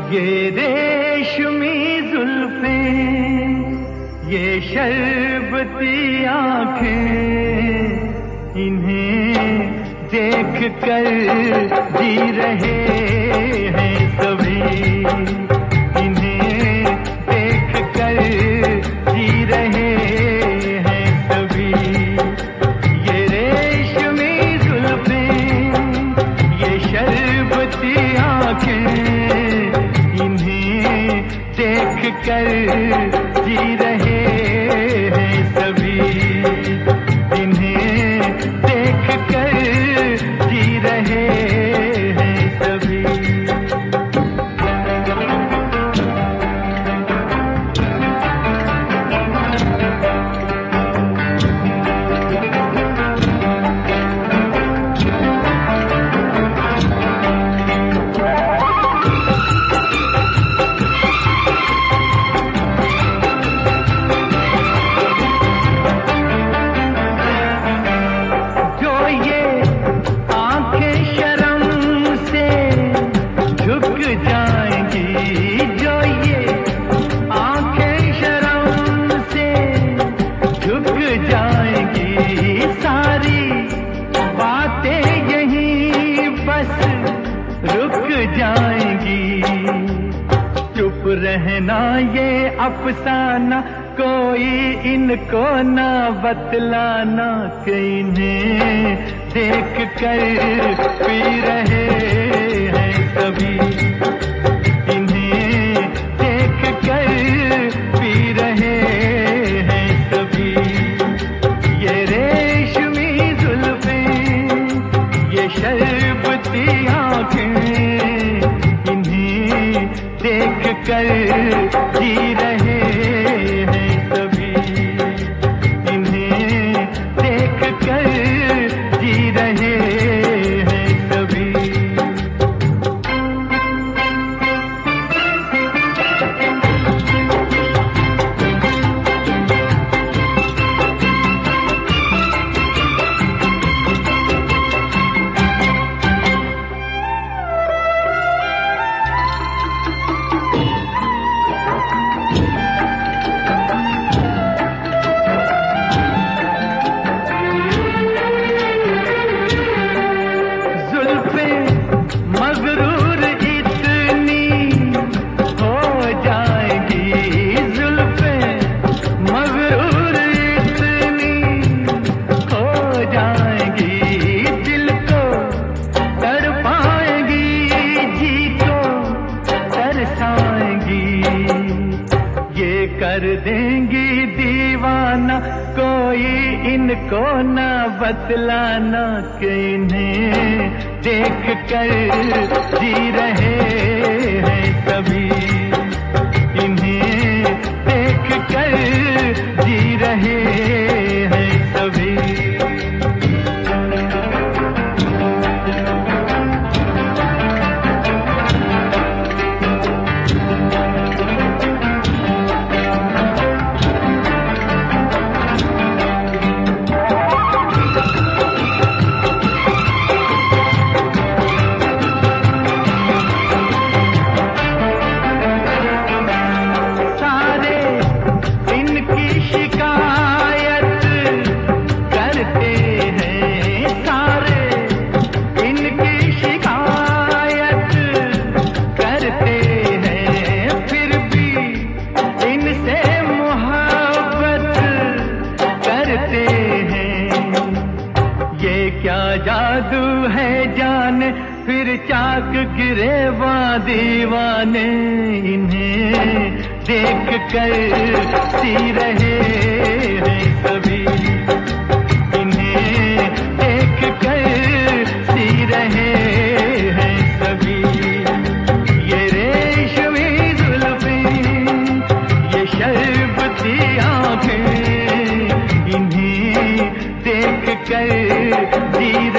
ये रेशमी जुल्फें, ये शरबती आँखें, इन्हें देख कर जी रहे हैं सभी, इन्हें देख कर जी रहे हैं सभी। ये रेशमी जुल्फें, ये शरबती आँखें, इन्हें देख कर जी रहे हैं सभी, इन्हें देख कर जी रहे हैं सभी। चुप रहना ये अफसाना, कोई इनको ना बतलाना, कि इन्हें देख कर पी रहे हैं सभी, इन्हें देख कर पी रहे हैं सभी। ये रेशमी जुल्फें, ये शरबती आँखें, इन्हें देख कर जी रहे हैं सभी, इन्हें देख कर जी रहे हैं सभी। कर देंगी दीवाना, कोई इनको ना बतलाना, कि इन्हें देख कर जी रहे हैं सभी, इन्हें देख कर जी रहे हैं सभी। क्या जादू है जाने, फिर चाक गिरेवा दीवाने, इन्हें देख कर सी रहे हैं सभी, इन्हें देख कर सी रहे हैं सभी। ये रेशमी जुल्फें, ये शरबती आँखें, इन्हें देख कर जी